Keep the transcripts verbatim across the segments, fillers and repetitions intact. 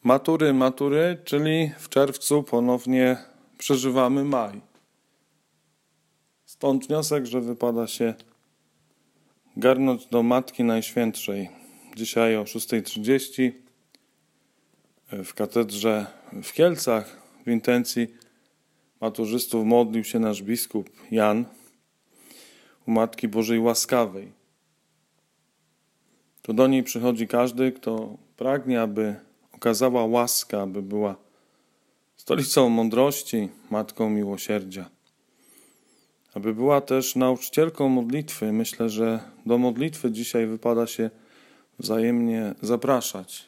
Matury, matury, czyli w czerwcu ponownie przeżywamy maj. Stąd wniosek, że wypada się garnąć do Matki Najświętszej. Dzisiaj o szósta trzydzieści w katedrze w Kielcach w intencji maturzystów modlił się nasz biskup Jan u Matki Bożej Łaskawej. To do niej przychodzi każdy, kto pragnie, aby okazała łaskę, aby była stolicą mądrości, Matką Miłosierdzia. Aby była też nauczycielką modlitwy. Myślę, że do modlitwy dzisiaj wypada się wzajemnie zapraszać.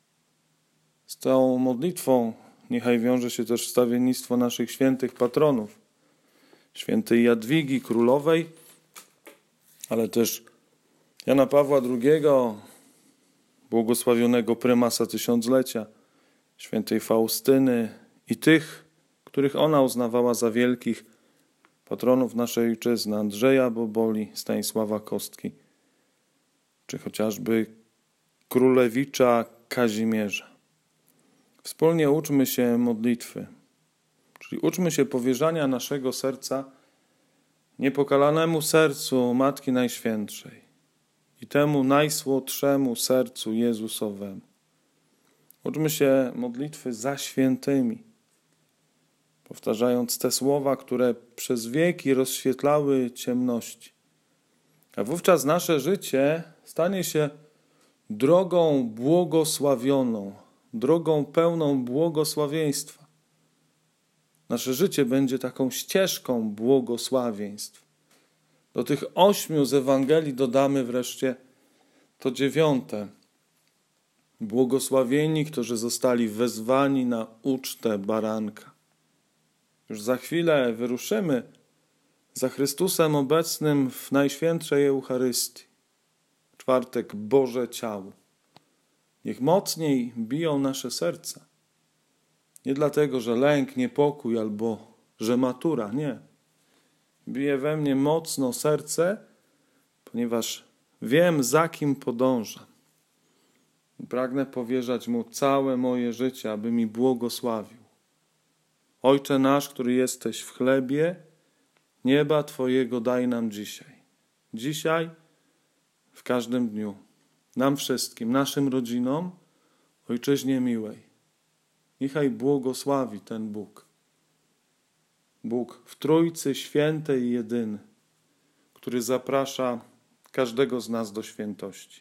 Z tą modlitwą niechaj wiąże się też wstawiennictwo naszych świętych patronów. Świętej Jadwigi Królowej, ale też Jana Pawła drugiego, błogosławionego prymasa tysiąclecia, świętej Faustyny i tych, których ona uznawała za wielkich patronów naszej ojczyzny, Andrzeja Boboli, Stanisława Kostki, czy chociażby królewicza Kazimierza. Wspólnie uczmy się modlitwy, czyli uczmy się powierzania naszego serca niepokalanemu sercu Matki Najświętszej i temu najsłodszemu sercu Jezusowemu. Uczmy się modlitwy za świętymi, powtarzając te słowa, które przez wieki rozświetlały ciemności. A wówczas nasze życie stanie się drogą błogosławioną, drogą pełną błogosławieństwa. Nasze życie będzie taką ścieżką błogosławieństw. Do tych ośmiu z Ewangelii dodamy wreszcie to dziewiąte. Błogosławieni, którzy zostali wezwani na ucztę baranka. Już za chwilę wyruszymy za Chrystusem obecnym w Najświętszej Eucharystii. Czwartek Boże Ciało. Niech mocniej biją nasze serca. Nie dlatego, że lęk, niepokój albo że matura, nie. Bije we mnie mocno serce, ponieważ wiem, za kim podążam. Pragnę powierzać Mu całe moje życie, aby mi błogosławił. Ojcze nasz, który jesteś w chlebie, nieba Twojego daj nam dzisiaj. Dzisiaj, w każdym dniu. Nam wszystkim, naszym rodzinom, Ojczyźnie miłej. Niechaj błogosławi ten Bóg. Bóg w Trójcy Świętej i Jedyny, który zaprasza każdego z nas do świętości.